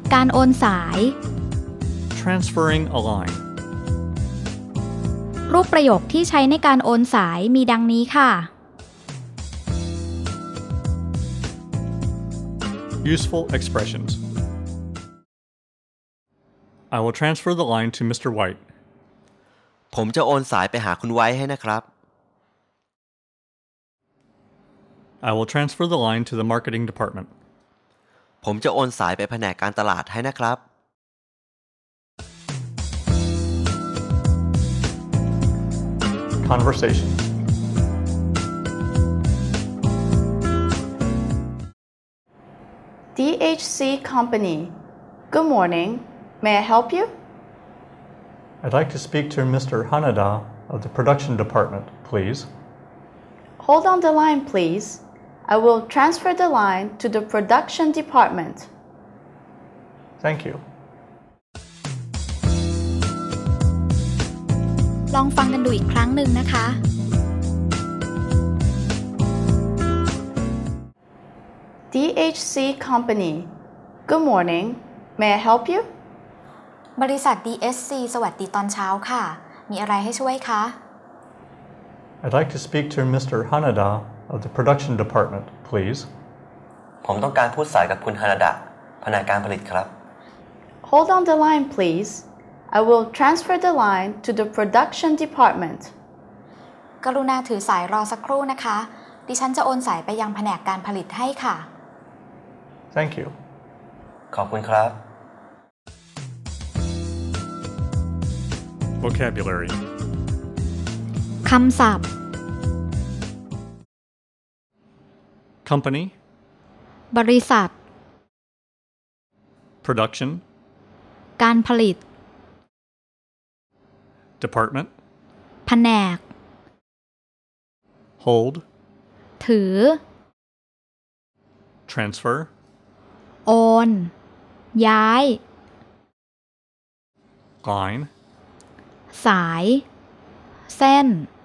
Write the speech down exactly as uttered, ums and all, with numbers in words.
การโอนสาย transferring a line รูปประโยคที่ใช้ในการโอนสายมีดังนี้ค่ะ Useful expressions I will transfer the line to มิสเตอร์ White ผมจะโอนสายไปหาคุณไว้ให้นะครับ I will transfer the line to the marketing department ผมจะโอนสายไปแผนกการตลาดให้นะครับ Conversation D H C Company. Good morning. May I help you? I'd like to speak to Mister Hanada of the production department, please. Hold on the line, please. I will transfer the line to the production department. Thank you. ลองฟังกันดูอีกครั้งหนึ่งนะคะ D H C Company. Good morning. May I help you? บริษัท ดี เอช ซี สวัสดีตอนเช้าค่ะมีอะไรให้ช่วยคะ I'd like to speak to Mister Hanada of the production department, please. ผมต้องการพูดสายกับคุณฮานาดะแผนกการผลิตครับ Hold on the line, please. I will transfer the line to the production department. กรุณาถือสายรอสักครู่นะคะดิฉันจะโอนสายไปยังแผนกการผลิตให้ค่ะ Thank you. ขอบคุณครับ Vocabulary คำศัพท์ Company บริษัท Production การผลิต Department แผนก Hold ถือ Transfer โอน ย้าย Line สาย เส้น